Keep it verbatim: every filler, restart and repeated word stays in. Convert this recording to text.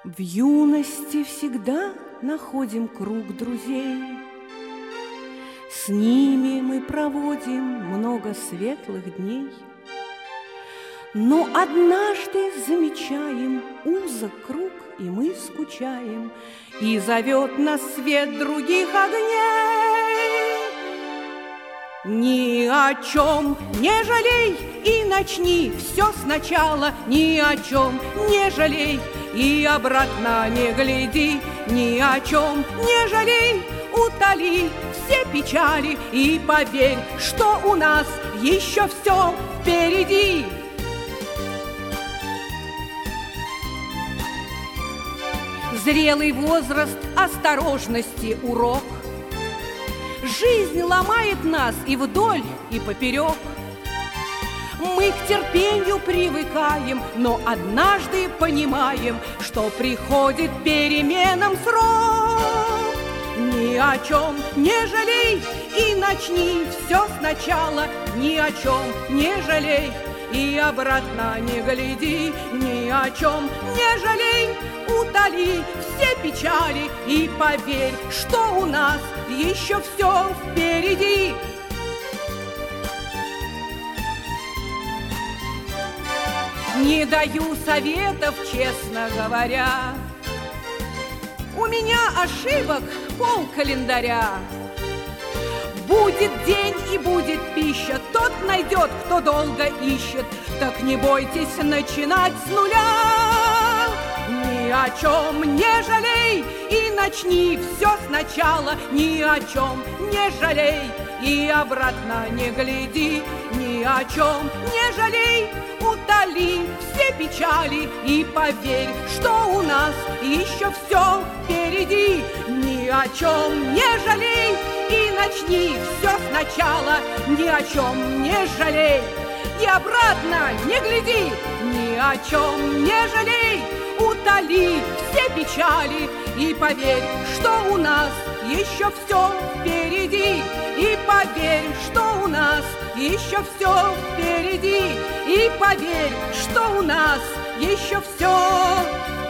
В юности всегда находим круг друзей. С ними мы проводим много светлых дней. Но однажды замечаем узок круг, и мы скучаем, и зовет нас свет других огней. Ни о чем не жалей и начни все сначала, ни о чем не жалей и обратно не гляди, ни о чем не жалей, утоли все печали и поверь, что у нас еще все впереди. Зрелый возраст осторожности урок. Жизнь ломает нас и вдоль, и поперек. Мы к терпению привыкаем, но однажды понимаем, что приходит переменам срок. Ни о чем не жалей и начни все сначала, ни о чем не жалей и обратно не гляди, ни о чем не жалей, утоли все печали и поверь, что у нас еще все впереди. Не даю советов, честно говоря. У меня ошибок пол календаря. Будет день и будет пища, тот найдет, кто долго ищет. Так не бойтесь начинать с нуля. Ни о чем не жалей и начни все сначала, ни о чем не жалей и обратно не гляди, ни о чем не жалей, утоли все печали и поверь, что у нас еще все впереди. Ни о чем не жалей и начни все сначала, ни о чем не жалей и обратно не гляди, ни о чем не жалей, утоли все печали и поверь, что у нас еще все впереди. И поверь, что у нас еще все впереди. И поверь, что у нас еще все